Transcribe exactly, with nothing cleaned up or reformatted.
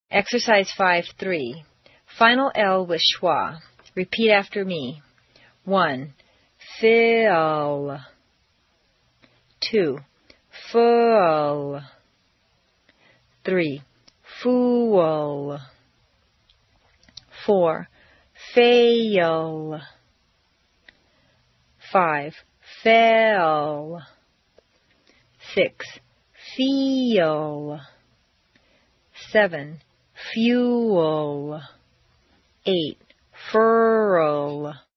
Exercise five three. Final L with schwa. Repeat after me. One. Fill. Two. Full. Three. Fool. Four. Fail. Five. Fell. Six. Feel. Seven. Fuel. Eight. Furl.